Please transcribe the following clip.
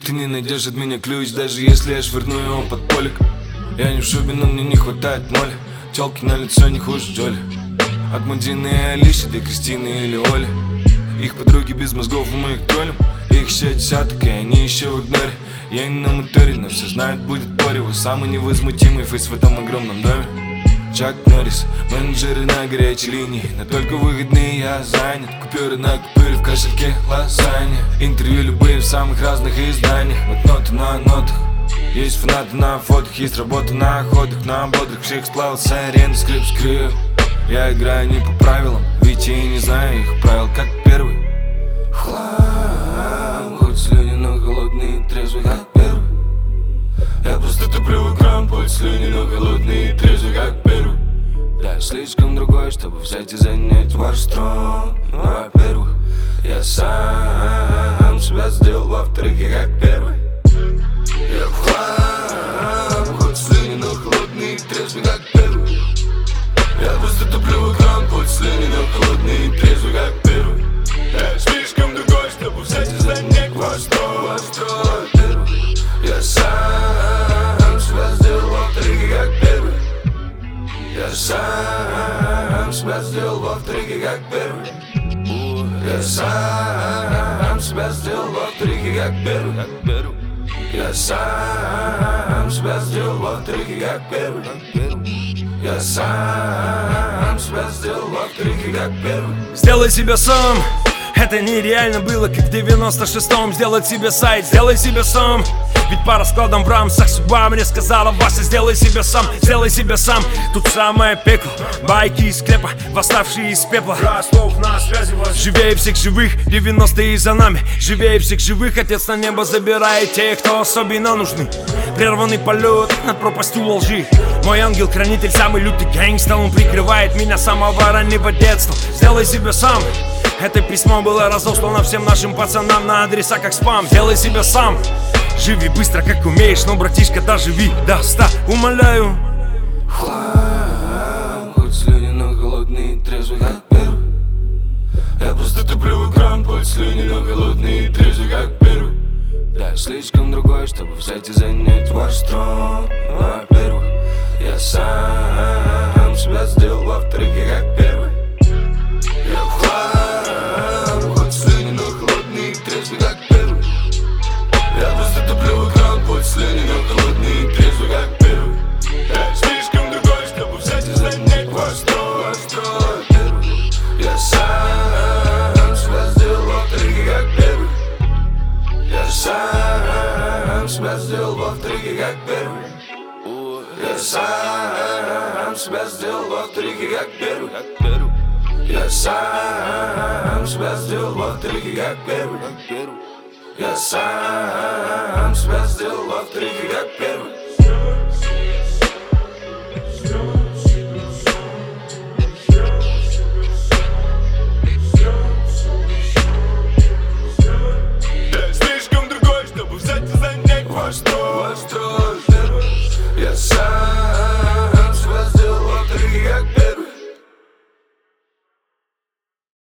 Ты не найдешь от меня ключ, даже если я швырну его под полик. Я не в шубе, но мне не хватает моли. Тёлки на лицо не хуже Джоли. От Мадины и Алиши до Кристины или Оли. Их подруги без мозгов, мы их троллим. Их еще десяток, и они еще в игноре. Я не на моторе, но все знают, будет порево. Самый невозмутимый фейс в этом огромном доме. Чак Норрис, менеджеры на горячей линии. Но только выходные я занят. Купюры на купюре, в кошельке лазанья. Интервью любые в самых разных изданиях. Вот ноты на нотах. Есть фанаты на фотах, есть работа на охотах. На бодрых всех сплавился арены, скрип. Я играю не по правилам, ведь я и не знаю их правил, как первый. Хлам, хоть слюни, но холодные и трезвый, как первый. Я просто туплю в экран, хоть слюни, но холодные и трезвый, как первый. Да, я слишком другой, чтобы взять и занять ваш трон. Во-первых, я сам себя сделал, во-вторых, я как первый. Я в хлам, хоть слюни, но холодные и трезвый, как первый. Я просто туплю в экран, хоть слюни, но холодные и трезвый, как первый. Я слишком другой, чтобы взять и занять ваш трон. Я сам себя сделал, во-вторых, я как первый. Я сам себя сделал, во-вторых, я как первый. Я сам себя сделал, во-вторых, я как первый. Я сам себя сделал, во-вторых, я как первый. Я сам себя сделал, во-вторых, я как первый. Сделай себя сам. Это нереально было, как в 96-м. Сделать себе сайт, сделай себя сам. Ведь по раскладам в рамсах судьба мне сказала: Вася, сделай себя сам, сделай себя сам. Тут самое пекло, байки из склепа, восставшие из пепла. Ростов на связи вас. Живее всех живых, 90-е за нами. Живее всех живых, отец на небо забирает тех, кто особенно нужны. Прерванный полет над пропастью во лжи. Мой ангел-хранитель, самый лютый гэнгста. Он прикрывает меня с самого раннего детства. Сделай себя сам. Это письмо было разослано всем нашим пацанам на адреса как спам. Сделай себя сам. Живи быстро, как умеешь, но, братишка, доживи до 100, умоляю. Хлам, хоть слюни, но холодные и трезвый, как первый. Я просто туплю в экран, хоть слюни, но холодные и трезвый, как первый. Да, я слишком другой, чтобы взять и занять ваш трон. Во-первых, я сам себя сделал, во-вторых, я как первый. Я в хлам, хоть слюни, но холодные и трезвый, как первый. Я просто туплю в экран, хоть слюни, но холодные и трезвый, как первый. Я слишком другой, чтобы взять и занять ваш трон. Я сам себя сделал, во-вторых, я как первый. Я сам себя сделал, во-вторых, я как первый. Я сам себя сделал, во-вторых, я как первый. Я сам себя сделал, во-вторых, я как первый. Я сам себя сделал, во-вторых, я как первый.